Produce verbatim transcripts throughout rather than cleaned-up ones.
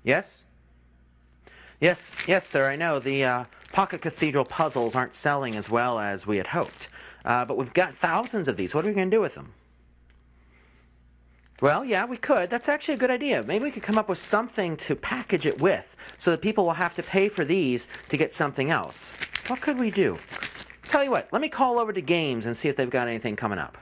Yes? Yes, yes, sir, I know. The uh, Pocket Cathedral puzzles aren't selling as well as we had hoped. Uh, but we've got thousands of these. What are we going to do with them? Well, yeah, we could. That's actually a good idea. Maybe we could come up with something to package it with so that people will have to pay for these to get something else. What could we do? Tell you what, let me call over to Games and see if they've got anything coming up.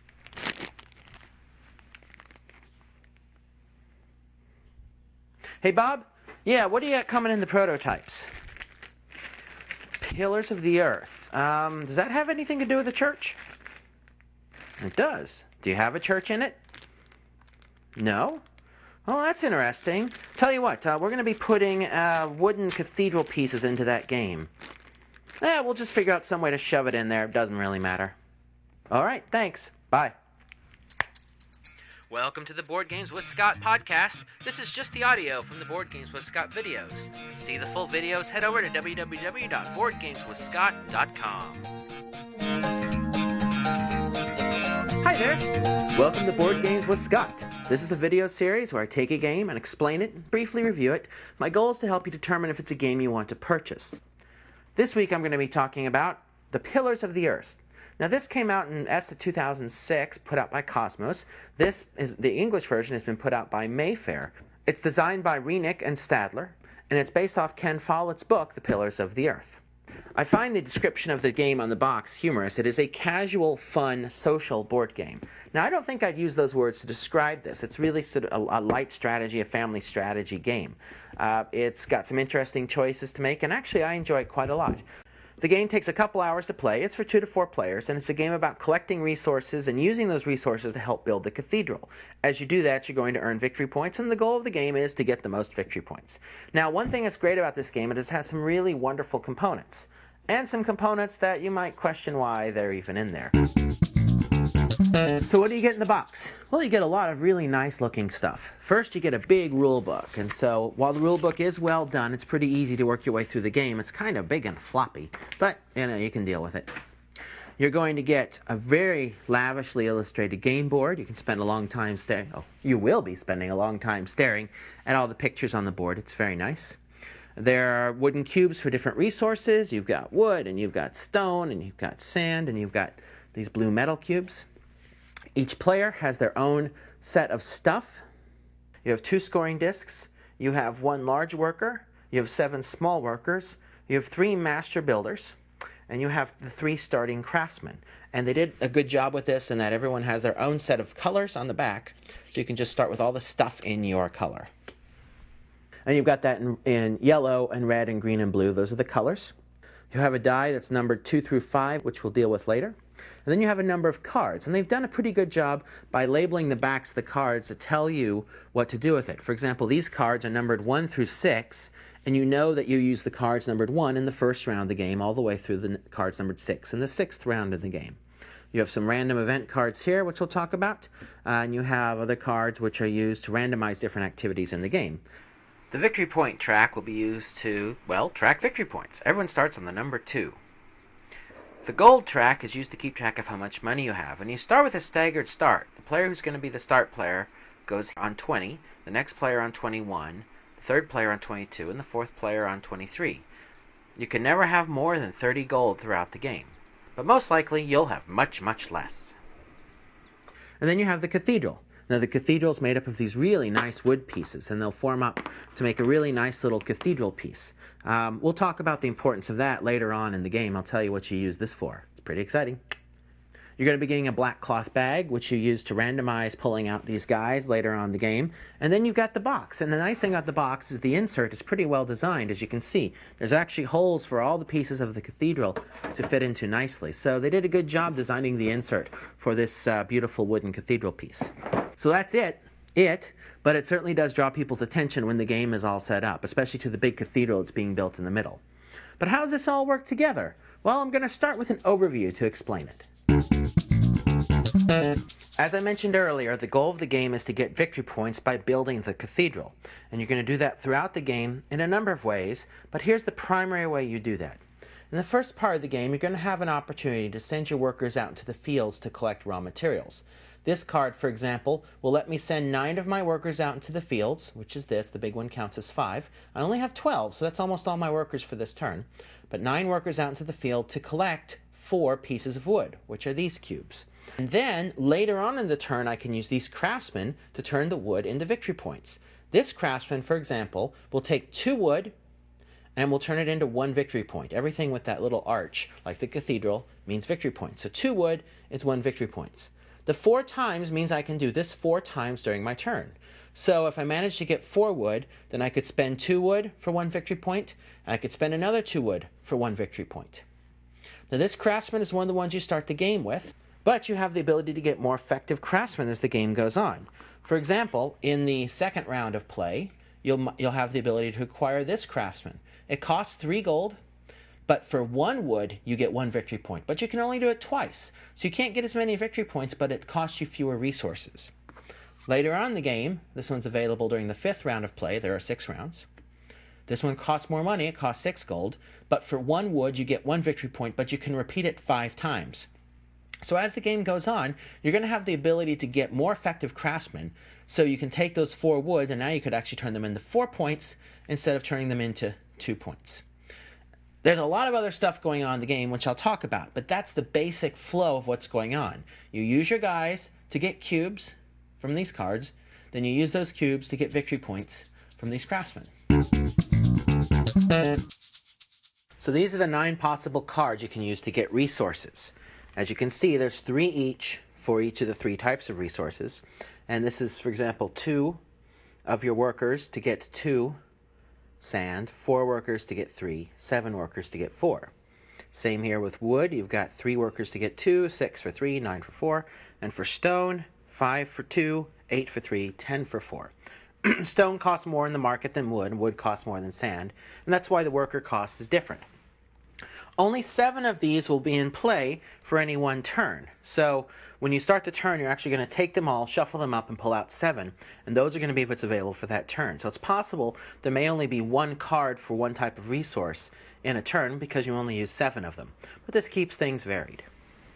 Hey, Bob? Yeah, what do you got coming in the prototypes? Pillars of the Earth. Um, does that have anything to do with the church? It does. Do you have a church in it? No? Well, that's interesting. Tell you what, uh, we're going to be putting uh, wooden cathedral pieces into that game. Eh, we'll just figure out some way to shove it in there. It doesn't really matter. All right, thanks. Bye. Welcome to the Board Games with Scott podcast. This is just the audio from the Board Games with Scott videos. To see the full videos, head over to w w w dot board games with scott dot com. Hi there. Welcome to Board Games with Scott. This is a video series where I take a game and explain it, briefly review it. My goal is to help you determine if it's a game you want to purchase. This week I'm going to be talking about The Pillars of the Earth. Now this came out in S of two thousand six, put out by Cosmos. This is the English version has been put out by Mayfair. It's designed by Renick and Stadler, and it's based off Ken Follett's book, The Pillars of the Earth. I find the description of the game on the box humorous. It is a casual, fun, social board game. Now I don't think I'd use those words to describe this. It's really sort of a, a light strategy, a family strategy game. Uh, it's got some interesting choices to make, and actually I enjoy it quite a lot. The game takes a couple hours to play. It's for two to four players, and it's a game about collecting resources and using those resources to help build the cathedral. As you do that, you're going to earn victory points, and the goal of the game is to get the most victory points. Now, one thing that's great about this game is it has some really wonderful components, and some components that you might question why they're even in there. So what do you get in the box? Well, you get a lot of really nice looking stuff. First, you get a big rule book, and so while the rule book is well done, it's pretty easy to work your way through the game. It's kind of big and floppy, but you know, you can deal with it. You're going to get a very lavishly illustrated game board. You can spend a long time staring. Oh, you will be spending a long time staring at all the pictures on the board. It's very nice. There are wooden cubes for different resources. You've got wood, and you've got stone, and you've got sand, and you've got these blue metal cubes. Each player has their own set of stuff. You have two scoring discs. You have one large worker. You have seven small workers. You have three master builders. And you have the three starting craftsmen. And they did a good job with this in that everyone has their own set of colors on the back. So you can just start with all the stuff in your color. And you've got that in, in yellow and red and green and blue. Those are the colors. You have a die that's numbered two through five, which we'll deal with later. And then you have a number of cards, and they've done a pretty good job by labeling the backs of the cards to tell you what to do with it. For example, these cards are numbered one through six, and you know that you use the cards numbered one in the first round of the game all the way through the cards numbered six in the sixth round of the game. You have some random event cards here, which we'll talk about, uh, and you have other cards which are used to randomize different activities in the game. The victory point track will be used to, well, track victory points. Everyone starts on the number two. The gold track is used to keep track of how much money you have, and you start with a staggered start. The player who's going to be the start player goes on twenty, the next player on twenty-one, the third player on twenty-two, and the fourth player on twenty-three. You can never have more than thirty gold throughout the game, but most likely you'll have much, much less. And then you have the cathedral. Now the cathedral is made up of these really nice wood pieces, and they'll form up to make a really nice little cathedral piece. Um, we'll talk about the importance of that later on in the game. I'll tell you what you use this for. It's pretty exciting. You're going to be getting a black cloth bag, which you use to randomize pulling out these guys later on in the game. And then you've got the box. And the nice thing about the box is the insert is pretty well designed, as you can see. There's actually holes for all the pieces of the cathedral to fit into nicely. So they did a good job designing the insert for this uh, beautiful wooden cathedral piece. So that's it. It. But it certainly does draw people's attention when the game is all set up, especially to the big cathedral that's being built in the middle. But how does this all work together? Well, I'm going to start with an overview to explain it. As I mentioned earlier, the goal of the game is to get victory points by building the cathedral. And you're going to do that throughout the game in a number of ways, but here's the primary way you do that. In the first part of the game, you're going to have an opportunity to send your workers out into the fields to collect raw materials. This card, for example, will let me send nine of my workers out into the fields, which is this. The big one counts as five. I only have twelve, so that's almost all my workers for this turn. But nine workers out into the field to collect four pieces of wood, which are these cubes. And then, later on in the turn, I can use these craftsmen to turn the wood into victory points. This craftsman, for example, will take two wood, and we'll turn it into one victory point. Everything with that little arch, like the cathedral, means victory points. So two wood is one victory points. The four times means I can do this four times during my turn. So if I manage to get four wood, then I could spend two wood for one victory point, and I could spend another two wood for one victory point. Now this craftsman is one of the ones you start the game with, but you have the ability to get more effective craftsmen as the game goes on. For example, in the second round of play, you'll, you'll have the ability to acquire this craftsman. It costs three gold, but for one wood, you get one victory point. But you can only do it twice, so you can't get as many victory points, but it costs you fewer resources. Later on in the game, this one's available during the fifth round of play. There are six rounds. This one costs more money. It costs six gold. But for one wood, you get one victory point, but you can repeat it five times. So as the game goes on, you're going to have the ability to get more effective craftsmen. So you can take those four wood, and now you could actually turn them into four points instead of turning them into two points. There's a lot of other stuff going on in the game, which I'll talk about, but that's the basic flow of what's going on. You use your guys to get cubes from these cards, then you use those cubes to get victory points from these craftsmen. So these are the nine possible cards you can use to get resources. As you can see, there's three each for each of the three types of resources. And this is, for example, two of your workers to get two sand, four workers to get three, seven workers to get four. Same here with wood. You've got three workers to get two, six for three, nine for four. And for stone, five for two, eight for three, ten for four. Stone costs more in the market than wood. Wood costs more than sand. And that's why the worker cost is different. Only seven of these will be in play for any one turn. So when you start the turn, you're actually going to take them all, shuffle them up, and pull out seven. And those are going to be what's available for that turn. So it's possible there may only be one card for one type of resource in a turn because you only use seven of them. But this keeps things varied.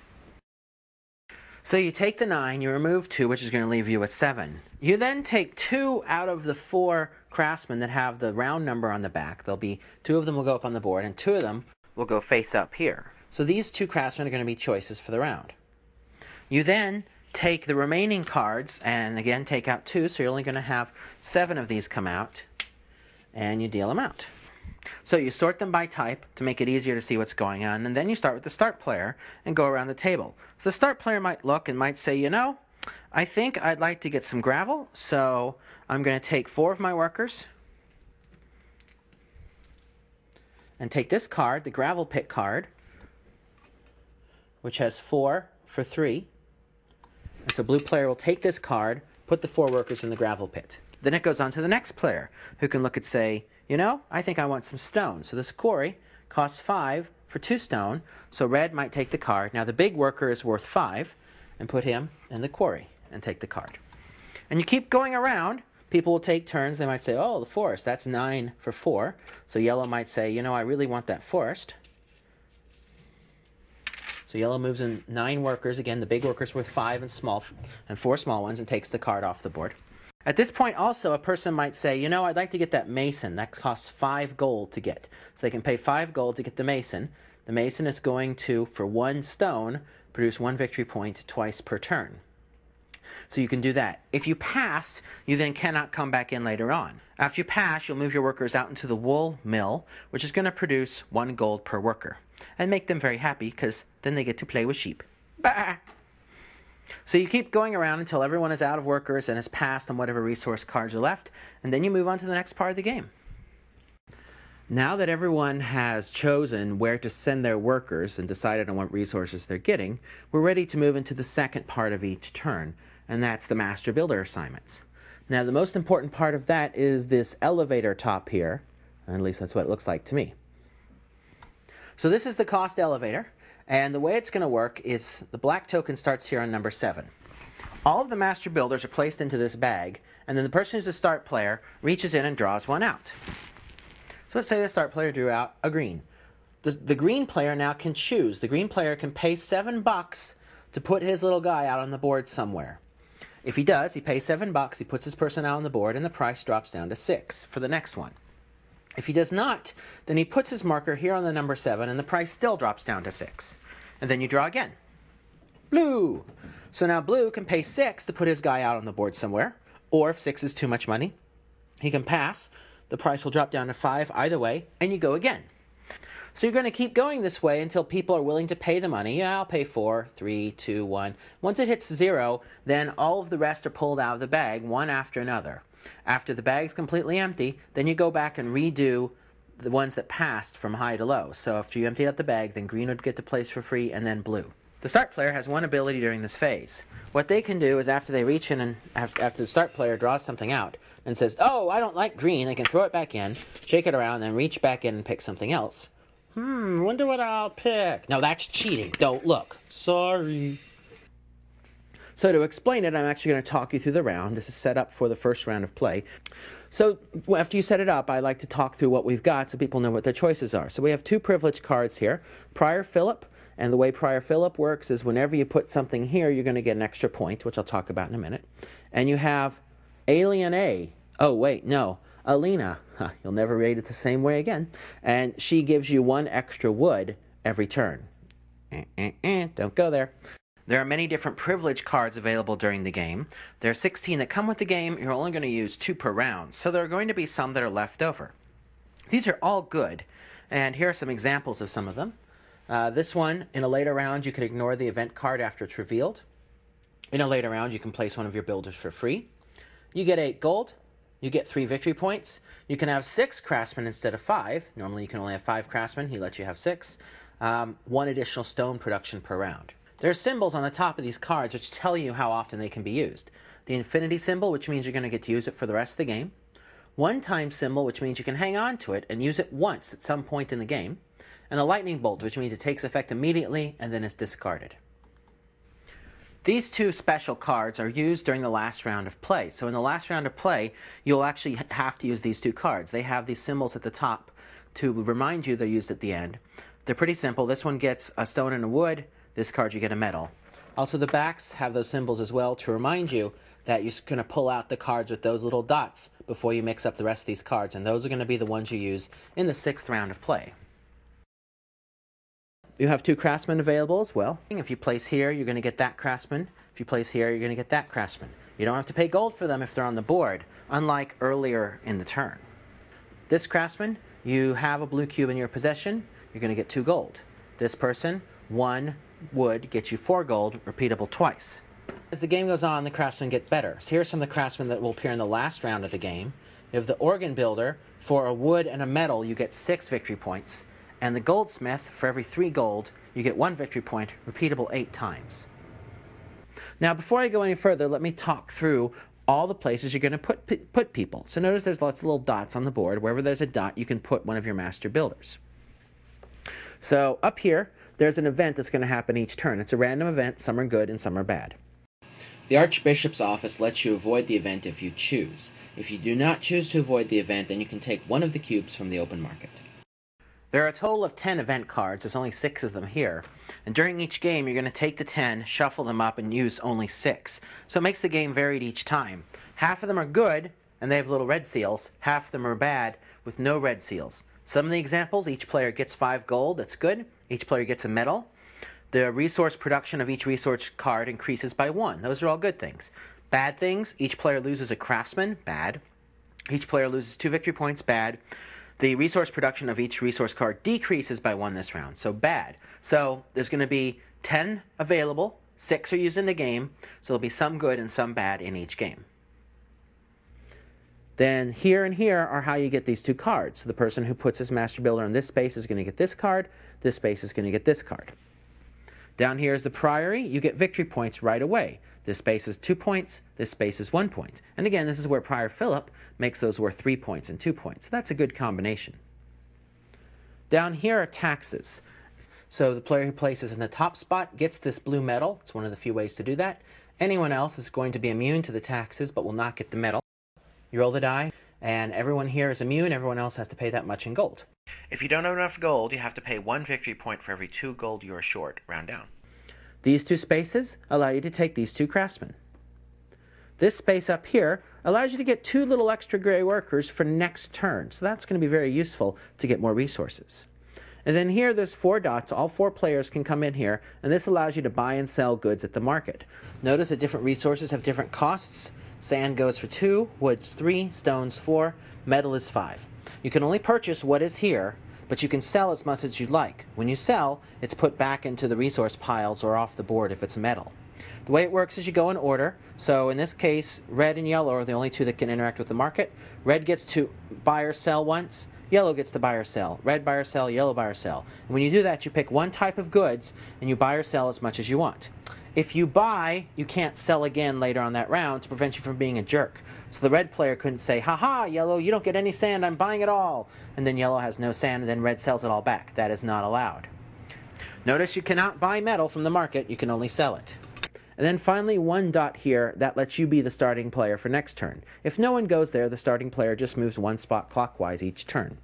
So you take the nine, you remove two, which is going to leave you with seven. You then take two out of the four craftsmen that have the round number on the back. There'll be two of them will go up on the board, and two of them will go face up here. So these two craftsmen are going to be choices for the round. You then take the remaining cards and again take out two, so you're only going to have seven of these come out, and you deal them out. So you sort them by type to make it easier to see what's going on, and then you start with the start player and go around the table. So the start player might look and might say, you know, I think I'd like to get some gravel, so I'm going to take four of my workers and take this card, the gravel pit card, which has four for three. And so blue player will take this card, put the four workers in the gravel pit. Then it goes on to the next player, who can look and say, you know, I think I want some stone. So this quarry costs five for two stone, so red might take the card. Now the big worker is worth five, and put him in the quarry and take the card. And you keep going around. People will take turns. They might say, oh, the forest, that's nine for four. So yellow might say, you know, I really want that forest. So yellow moves in nine workers. Again, the big worker's worth five and small, and four small ones, and takes the card off the board. At this point also, a person might say, you know, I'd like to get that mason. That costs five gold to get. So they can pay five gold to get the mason. The mason is going to, for one stone, produce one victory point twice per turn. So you can do that. If you pass, you then cannot come back in later on. After you pass, you'll move your workers out into the wool mill, which is going to produce one gold per worker. And make them very happy, because then they get to play with sheep. Bah! So you keep going around until everyone is out of workers and has passed on whatever resource cards are left, and then you move on to the next part of the game. Now that everyone has chosen where to send their workers and decided on what resources they're getting, we're ready to move into the second part of each turn, and that's the Master Builder assignments. Now the most important part of that is this elevator top here, at least that's what it looks like to me. So this is the cost elevator. And the way it's going to work is the black token starts here on number seven. All of the master builders are placed into this bag, and then the person who's a start player reaches in and draws one out. So let's say the start player drew out a green. The, the green player now can choose. The green player can pay seven bucks to to put his little guy out on the board somewhere. If he does, he pays seven bucks, he puts his person out on the board, and the price drops down to six for the next one. If he does not, then he puts his marker here on the number seven, and the price still drops down to six. And then you draw again. Blue! So now blue can pay six to put his guy out on the board somewhere, or if six is too much money, he can pass. The price will drop down to five either way, and you go again. So you're going to keep going this way until people are willing to pay the money. Yeah, I'll pay four, three, two, one. Once it hits zero, then all of the rest are pulled out of the bag, one after another. After the bag's completely empty, then you go back and redo the ones that passed from high to low. So after you empty out the bag, then green would get to place for free, and then blue. The start player has one ability during this phase. What they can do is after they reach in and after the start player draws something out and says, oh, I don't like green, they can throw it back in, shake it around, then reach back in and pick something else. Hmm, wonder what I'll pick. No, that's cheating. Don't look. Sorry. So to explain it, I'm actually going to talk you through the round. This is set up for the first round of play. So after you set it up, I like to talk through what we've got so people know what their choices are. So we have two privilege cards here. Prior Philip, and the way Prior Philip works is whenever you put something here, you're going to get an extra point, which I'll talk about in a minute. And you have Alien A. Oh, wait, no. Alina. Huh, you'll never read it the same way again. And she gives you one extra wood every turn. Eh, eh, eh, don't go there. There are many different privilege cards available during the game. There are sixteen that come with the game. You're only going to use two per round, so there are going to be some that are left over. These are all good, and here are some examples of some of them. Uh, this one, in a later round, you can ignore the event card after it's revealed. In a later round, you can place one of your builders for free. You get eight gold. You get three victory points. You can have six craftsmen instead of five. Normally you can only have five craftsmen. He lets you have six. Um, one additional stone production per round. There are symbols on the top of these cards which tell you how often they can be used. The infinity symbol, which means you're going to get to use it for the rest of the game. One time symbol, which means you can hang on to it and use it once at some point in the game. And a lightning bolt, which means it takes effect immediately and then is discarded. These two special cards are used during the last round of play. So in the last round of play, you'll actually have to use these two cards. They have these symbols at the top to remind you they're used at the end. They're pretty simple. This one gets a stone and a wood. This card you get a medal. Also the backs have those symbols as well to remind you that you're going to pull out the cards with those little dots before you mix up the rest of these cards. And those are going to be the ones you use in the sixth round of play. You have two craftsmen available as well. If you place here, you're going to get that craftsman. If you place here, you're going to get that craftsman. You don't have to pay gold for them if they're on the board, unlike earlier in the turn. This craftsman, you have a blue cube in your possession, you're going to get two gold. This person, one wood gets you four gold, repeatable twice. As the game goes on, the craftsmen get better. So here are some of the craftsmen that will appear in the last round of the game. You have the organ builder. For a wood and a metal, you get six victory points. And the goldsmith, for every three gold, you get one victory point, repeatable eight times. Now, before I go any further, let me talk through all the places you're going to put, put people. So notice there's lots of little dots on the board. Wherever there's a dot, you can put one of your master builders. So up here, there's an event that's going to happen each turn. It's a random event. Some are good and some are bad. The Archbishop's office lets you avoid the event if you choose. If you do not choose to avoid the event, then you can take one of the cubes from the open market. There are a total of ten event cards. There's only six of them here. And during each game, you're going to take the ten, shuffle them up, and use only six. So it makes the game varied each time. Half of them are good, and they have little red seals. Half of them are bad, with no red seals. Some of the examples, each player gets five gold. That's good. Each player gets a medal. The resource production of each resource card increases by one. Those are all good things. Bad things, each player loses a craftsman. Bad. Each player loses two victory points. Bad. The resource production of each resource card decreases by one this round, so bad. So there's going to be ten available, six are used in the game, so there'll be some good and some bad in each game. Then here and here are how you get these two cards. So the person who puts his master builder in this space is going to get this card, this space is going to get this card. Down here is the priory. You get victory points right away. This space is two points, this space is one point. And again, this is where Prior Philip makes those worth three points and two points. So that's a good combination. Down here are taxes. So the player who places in the top spot gets this blue medal. It's one of the few ways to do that. Anyone else is going to be immune to the taxes but will not get the medal. You roll the die, and everyone here is immune. Everyone else has to pay that much in gold. If you don't have enough gold, you have to pay one victory point for every two gold you are short, round down. These two spaces allow you to take these two craftsmen. This space up here allows you to get two little extra gray workers for next turn. So that's going to be very useful to get more resources. And then here there's four dots. All four players can come in here, and this allows you to buy and sell goods at the market. Notice that different resources have different costs. Sand goes for two, wood's three, stones four, metal is five. You can only purchase what is here, but you can sell as much as you'd like. When you sell, it's put back into the resource piles or off the board if it's metal. The way it works is you go in order. So in this case, red and yellow are the only two that can interact with the market. Red gets to buy or sell once. Yellow gets to buy or sell. Red buy or sell, yellow buy or sell. And when you do that, you pick one type of goods and you buy or sell as much as you want. If you buy, you can't sell again later on that round to prevent you from being a jerk. So the red player couldn't say, "Ha-ha, yellow, you don't get any sand, I'm buying it all." And then yellow has no sand, and then red sells it all back. That is not allowed. Notice you cannot buy metal from the market, you can only sell it. And then finally, one dot here, that lets you be the starting player for next turn. If no one goes there, the starting player just moves one spot clockwise each turn.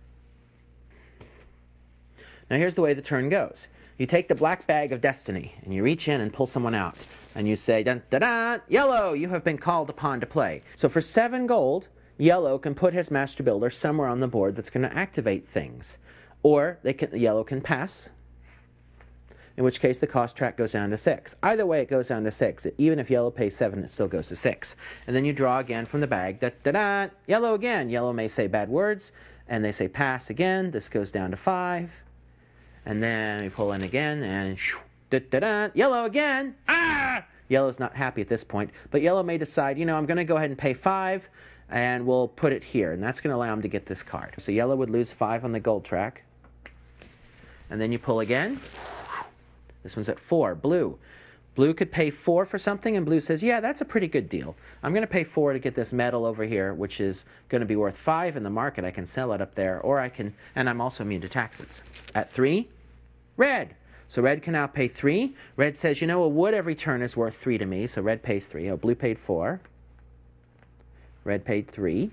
Now here's the way the turn goes. You take the black bag of destiny, and you reach in and pull someone out. And you say, dun, dun, dun, yellow, you have been called upon to play. So for seven gold, yellow can put his master builder somewhere on the board that's going to activate things. Or they can, yellow can pass, in which case the cost track goes down to six. Either way, it goes down to six. Even if yellow pays seven, it still goes to six. And then you draw again from the bag. Da, da, da, yellow again. Yellow may say bad words, and they say pass again. This goes down to five. And then we pull in again, and shoo, da, da, da, yellow again. Ah! Yellow's not happy at this point, but yellow may decide, you know, I'm going to go ahead and pay five, and we'll put it here, and that's going to allow him to get this card. So yellow would lose five on the gold track. And then you pull again. This one's at four. Blue. Blue could pay four for something, and blue says, yeah, that's a pretty good deal. I'm going to pay four to get this metal over here, which is going to be worth five in the market. I can sell it up there, or I can, and I'm also immune to taxes. At three, red. So red can now pay three. Red says, you know, a wood every turn is worth three to me, so red pays three. Oh, blue paid four. Red paid three.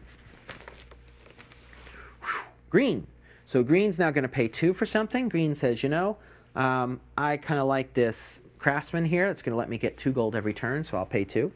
Green. So green's now going to pay two for something. Green says, you know, um, I kind of like this craftsman here. It's going to let me get two gold every turn, so I'll pay two.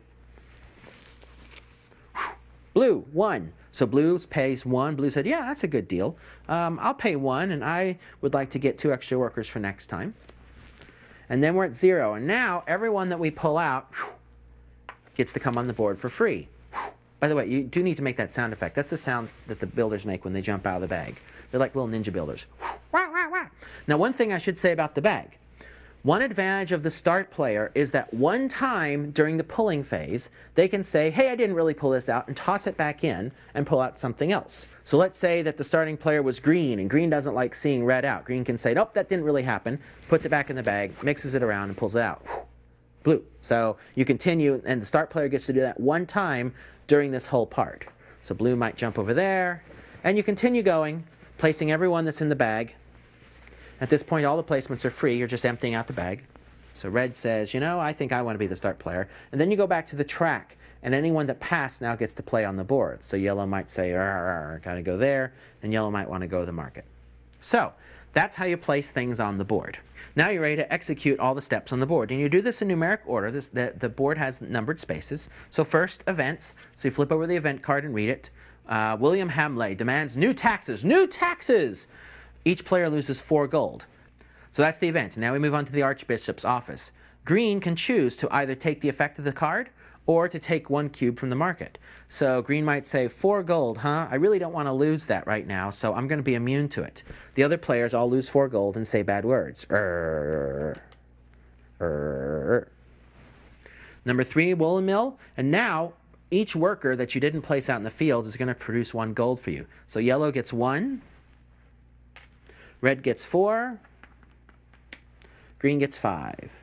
Blue, one. So blue pays one. Blue said, yeah, that's a good deal. Um, I'll pay one, and I would like to get two extra workers for next time. And then we're at zero. And now everyone that we pull out gets to come on the board for free. By the way, you do need to make that sound effect. That's the sound that the builders make when they jump out of the bag. They're like little ninja builders. Now, one thing I should say about the bag. One advantage of the start player is that one time during the pulling phase, they can say, hey, I didn't really pull this out, and toss it back in and pull out something else. So let's say that the starting player was green, and green doesn't like seeing red out. Green can say, nope, that didn't really happen, puts it back in the bag, mixes it around, and pulls it out. Blue. So you continue, and the start player gets to do that one time during this whole part. So blue might jump over there, and you continue going, placing everyone that's in the bag. At this point, all the placements are free. You're just emptying out the bag. So red says, you know, I think I want to be the start player. And then you go back to the track, and anyone that passed now gets to play on the board. So yellow might say, got to go there, and yellow might want to go to the market. So that's how you place things on the board. Now you're ready to execute all the steps on the board. And you do this in numeric order. This, the, the board has numbered spaces. So first, events. So you flip over the event card and read it. Uh, William Hamley demands new taxes. New taxes! Each player loses four gold. So that's the event. Now we move on to the Archbishop's office. Green can choose to either take the effect of the card or to take one cube from the market. So green might say, four gold, huh? I really don't want to lose that right now, so I'm going to be immune to it. The other players all lose four gold and say bad words. Er, er. Number three, woolen mill. And now each worker that you didn't place out in the field is going to produce one gold for you. So yellow gets one. Red gets four. Green gets five.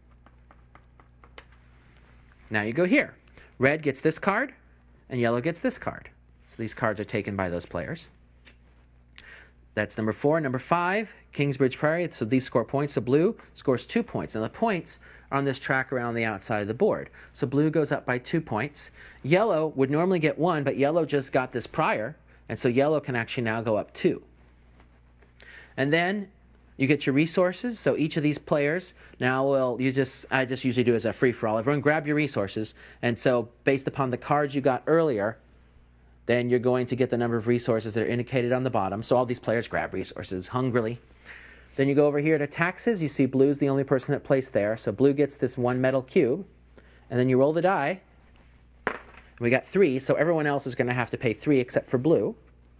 Now you go here. Red gets this card, and yellow gets this card. So these cards are taken by those players. That's number four. Number five, Kingsbridge Prairie. So these score points. So blue scores two points. And the points are on this track around the outside of the board. So blue goes up by two points. Yellow would normally get one, but yellow just got this prior. And so yellow can actually now go up two. And then You get your resources, so each of these players now will, you just, I just usually do as a free-for-all. Everyone grab your resources, and so based upon the cards you got earlier, then you're going to get the number of resources that are indicated on the bottom. So all these players grab resources hungrily. Then you go over here to taxes. You see blue's the only person that placed there, so blue gets this one metal cube, and then you roll the die. We got three, so everyone else is going to have to pay three except for blue.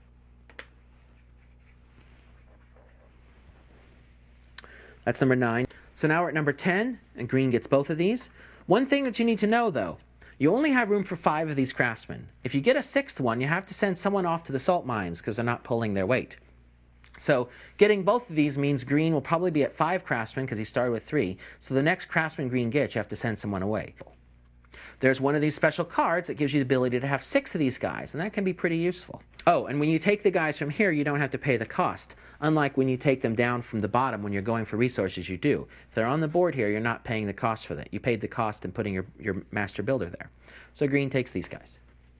That's number nine. So now we're at number ten, and green gets both of these. One thing that you need to know, though, you only have room for five of these craftsmen. If you get a sixth one, you have to send someone off to the salt mines because they're not pulling their weight. So getting both of these means green will probably be at five craftsmen because he started with three. So the next craftsman green gets, you have to send someone away. There's one of these special cards that gives you the ability to have six of these guys, and that can be pretty useful. Oh, and when you take the guys from here, you don't have to pay the cost. Unlike when you take them down from the bottom when you're going for resources, you do. If they're on the board here, you're not paying the cost for that. You paid the cost in putting your, your master builder there. So green takes these guys.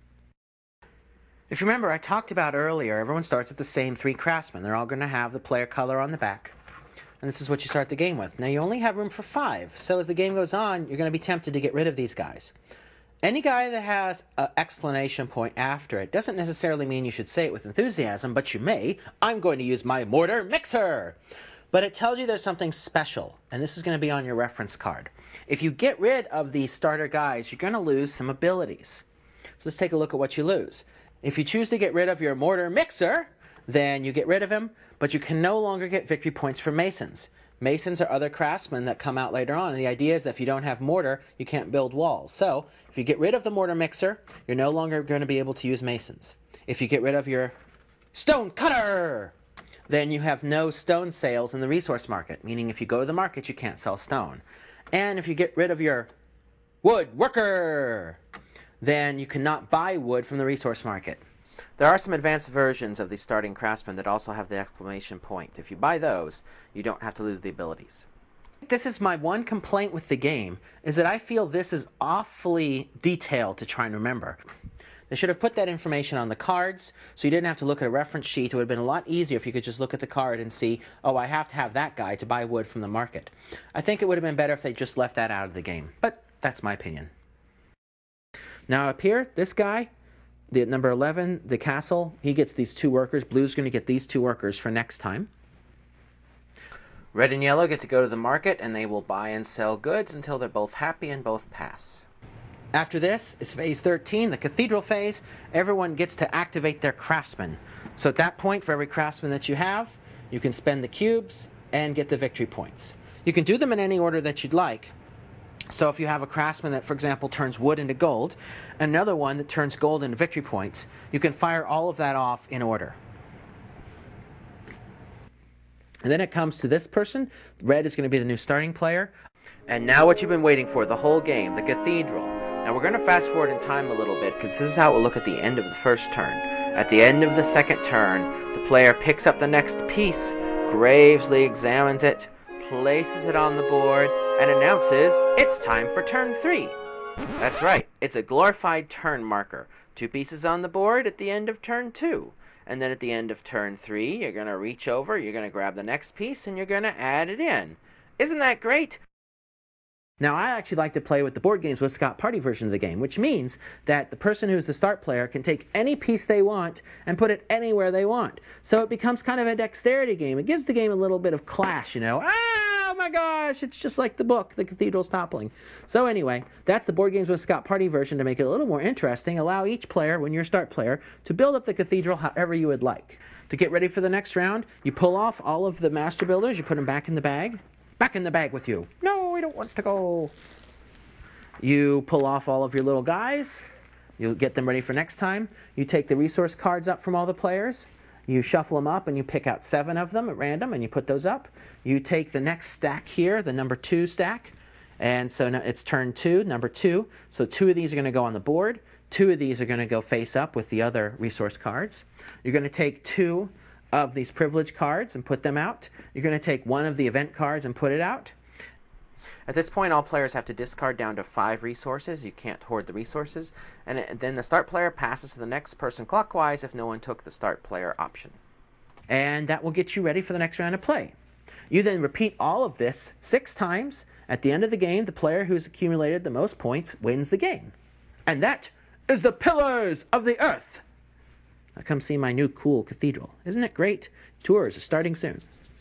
If you remember, I talked about earlier, everyone starts with the same three craftsmen. They're all going to have the player color on the back. And this is what you start the game with. Now, you only have room for five. So as the game goes on, you're going to be tempted to get rid of these guys. Any guy that has an exclamation point after it doesn't necessarily mean you should say it with enthusiasm, but you may. I'm going to use my mortar mixer. But it tells you there's something special, and this is going to be on your reference card. If you get rid of these starter guys, you're going to lose some abilities. So let's take a look at what you lose. If you choose to get rid of your mortar mixer, then you get rid of him, but you can no longer get victory points for masons. Masons are other craftsmen that come out later on, and the idea is that if you don't have mortar, you can't build walls. So, if you get rid of the mortar mixer, you're no longer going to be able to use masons. If you get rid of your stone cutter, then you have no stone sales in the resource market, meaning if you go to the market, you can't sell stone. And if you get rid of your wood worker, then you cannot buy wood from the resource market. There are some advanced versions of the starting craftsmen that also have the exclamation point. If you buy those, you don't have to lose the abilities. This is my one complaint with the game, is that I feel this is awfully detailed to try and remember. They should have put that information on the cards, so you didn't have to look at a reference sheet. It would have been a lot easier if you could just look at the card and see, oh, I have to have that guy to buy wood from the market. I think it would have been better if they just left that out of the game, but that's my opinion. Now up here, this guy, the number eleven, the castle, he gets these two workers. Blue's going to get these two workers for next time. Red and yellow get to go to the market, and they will buy and sell goods until they're both happy and both pass. After this is phase thirteen, the cathedral phase. Everyone gets to activate their craftsmen. So at that point, for every craftsman that you have, you can spend the cubes and get the victory points. You can do them in any order that you'd like. So if you have a craftsman that, for example, turns wood into gold, another one that turns gold into victory points, you can fire all of that off in order. And then it comes to this person. Red is going to be the new starting player. And now what you've been waiting for the whole game, the cathedral. Now we're going to fast forward in time a little bit because this is how it will look at the end of the first turn. At the end of the second turn, the player picks up the next piece, gravely examines it, places it on the board, and announces it's time for turn three. That's right, it's a glorified turn marker. Two pieces on the board at the end of turn two. And then at the end of turn three, you're going to reach over, you're going to grab the next piece, and you're going to add it in. Isn't that great? Now, I actually like to play with the Board Games with Scott party version of the game, which means that the person who's the start player can take any piece they want and put it anywhere they want. So it becomes kind of a dexterity game. It gives the game a little bit of clash, you know. Ah, oh my gosh, it's just like the book, The Cathedral's Toppling. So anyway, that's the Board Games with Scott party version to make it a little more interesting. Allow each player, when you're a start player, to build up the cathedral however you would like. To get ready for the next round, you pull off all of the master builders, you put them back in the bag. Back in the bag with you. No, we don't want to go. You pull off all of your little guys. You'll get them ready for next time. You take the resource cards up from all the players. You shuffle them up and you pick out seven of them at random and you put those up. You take the next stack here, the number two stack. And so now it's turn two, number two. So two of these are going to go on the board. Two of these are going to go face up with the other resource cards. You're going to take two of these privilege cards and put them out. You're going to take one of the event cards and put it out. At this point, all players have to discard down to five resources. You can't hoard the resources. And it, then the start player passes to the next person clockwise if no one took the start player option. And that will get you ready for the next round of play. You then repeat all of this six times. At the end of the game, the player who's accumulated the most points wins the game. And that is the Pillars of the Earth. Now come see my new cool cathedral. Isn't it great? Tours are starting soon.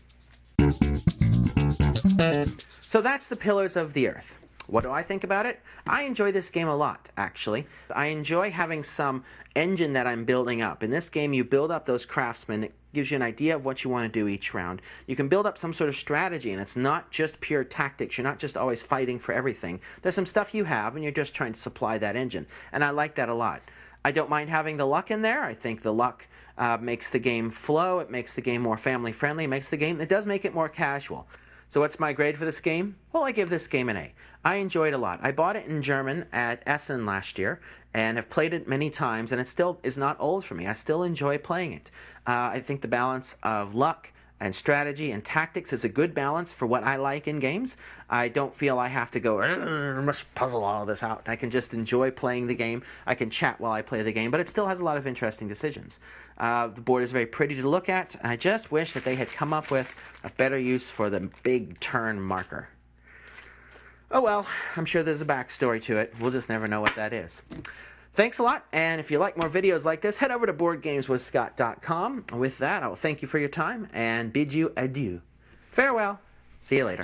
So that's the Pillars of the Earth. What do I think about it? I enjoy this game a lot, actually. I enjoy having some engine that I'm building up. In this game, you build up those craftsmen. It gives you an idea of what you want to do each round. You can build up some sort of strategy, and it's not just pure tactics. You're not just always fighting for everything. There's some stuff you have, and you're just trying to supply that engine. And I like that a lot. I don't mind having the luck in there. I think the luck uh, makes the game flow. It makes the game more family-friendly. It makes the game, it does make it more casual. So what's my grade for this game? Well, I give this game an A. I enjoyed it a lot. I bought it in German at Essen last year and have played it many times, and it still is not old for me. I still enjoy playing it. Uh, I think the balance of luck and strategy and tactics is a good balance for what I like in games. I don't feel I have to go, I must puzzle all of this out. I can just enjoy playing the game. I can chat while I play the game, but it still has a lot of interesting decisions. Uh, the board is very pretty to look at. I just wish that they had come up with a better use for the big turn marker. Oh well, I'm sure there's a backstory to it. We'll just never know what that is. Thanks a lot, and if you like more videos like this, head over to board games with scott dot com. With that, I will thank you for your time and bid you adieu. Farewell. See you later.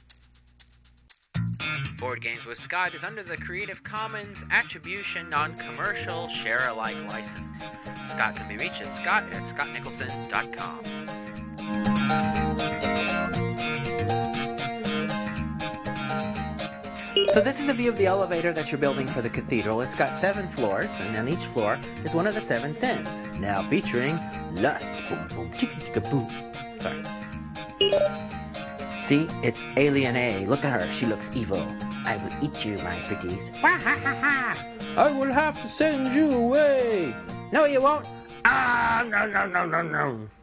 Board Games with Scott is under the Creative Commons Attribution Non-Commercial Share-alike license. Scott can be reached at scott at scott nicholson dot com. So this is a view of the elevator that you're building for the cathedral. It's got seven floors, and on each floor is one of the seven sins. Now featuring lust. Boom, boom, chicka, chicka, boom. Sorry. See, it's Alien A. Look at her. She looks evil. I will eat you, my pretties. Wah, ha, ha, ha. I will have to send you away. No, you won't. Ah, no, no, no, no, no.